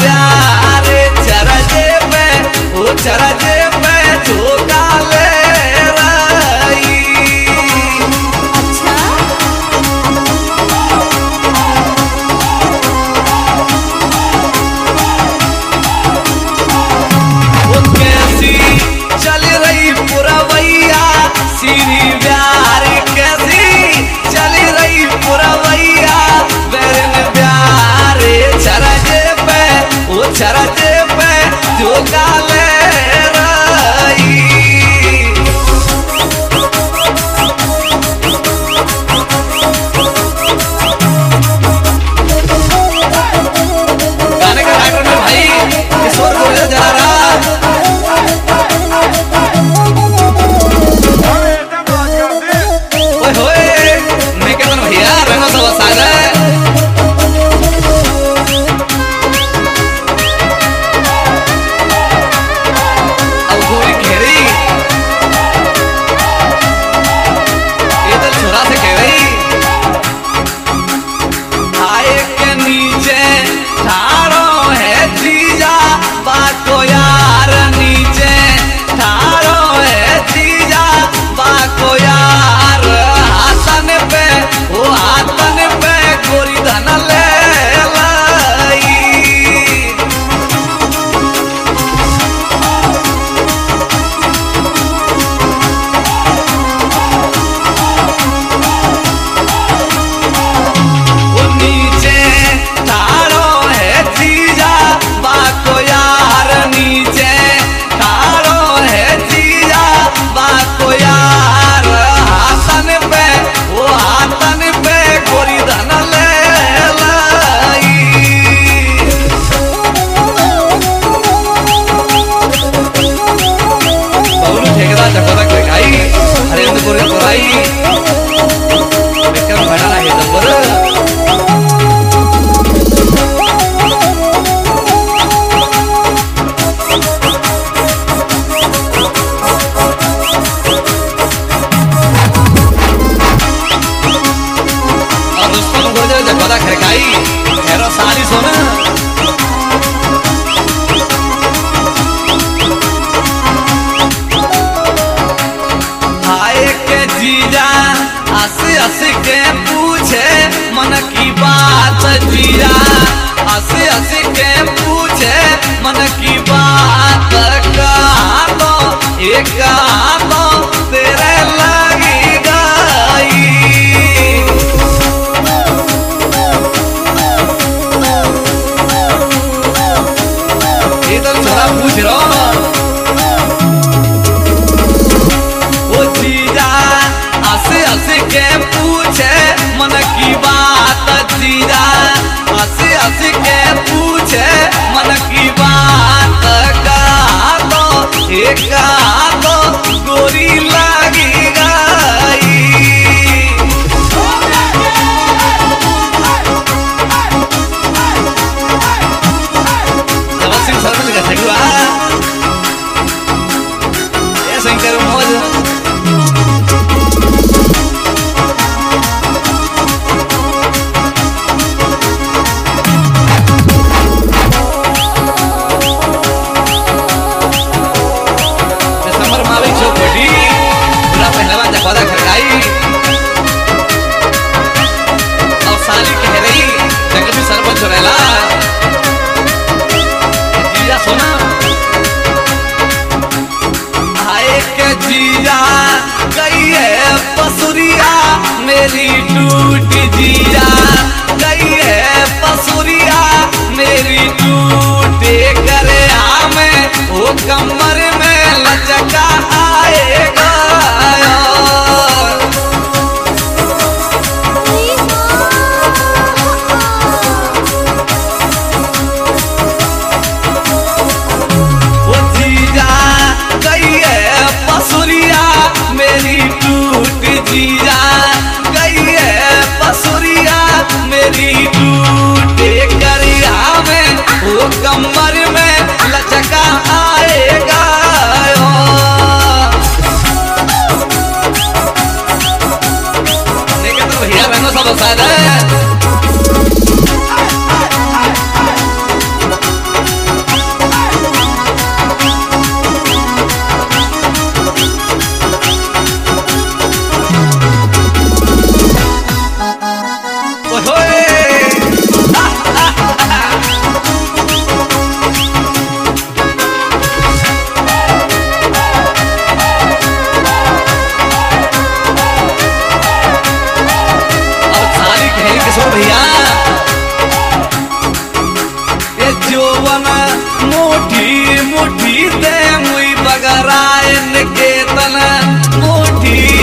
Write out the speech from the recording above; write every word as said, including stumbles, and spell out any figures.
प्यार चरजे पे ओ चरजे पे झोंका ले रही। अच्छा वो कैसी चल रही पुरवैया सीरी प्यार कैसी चल रही पुरवैया बैरन प्यार चरजे पे ओ चरजे पे झोंका ले रही। गाने का राइटर में भाई किशोर को जला रहा ओए होए मैं कहता हूँ भैया रंगो तो वसाद है। अब गोरी घेरी ये तो छोरा से कह रही आए के नीचे ठाड़ो है जीजा बाको यार नीचे ठाड़ो है जीजा बाको यार हाथन पे वो हाथन पे गोरी धन ले लाई। वो नीचे ठाड़ो है जीजा बाको यार नीचे ठाड़ो है जीजा बाको यार हाथन पे वो हाथन पे गोरी धन ले लाई। बबलू ठेकेदार चकोदा के खाई हरेंद्र गोरे तोराई विक्रम भंडारा है नंबर और उसको गोरे चकोदा के खाई हेरो सारी सोना आए के जीजा हंस हंस के पूछे मन की बात जीजा हंस हंस के पूछे मन की बात कहा तो एक तो तेरे लगी गई। ये तो छोरा पूछ रहा वो जीजा हंस हंस के पूछे मन की बात जीजा हंस हंस के पूछे मन की बात कहा तो एक तो गोरी लगी गई। नमस्ते सरपंच का ठगुआ ये शंकर मौज दिसंबर मावी चौपटी पूरा पहलवान जगवादा खड़काई और साली कह रही जगत में सरपंच रहेला जीजा सोना आए के जीजा गई है पसुरिया मेरी टूट जीजा गई है पसुरिया मेरी टूटे करे हमें वो कमर में लचका आएगा। वो जीजा गई है पसुरिया मेरी टूट जीजा गई है पसुरिया मेरी टूटे करिया में वो कमर में लचका आएगा। सब सादा जोवन मुठी मुठी दे मुई बगरायन के तन मुठी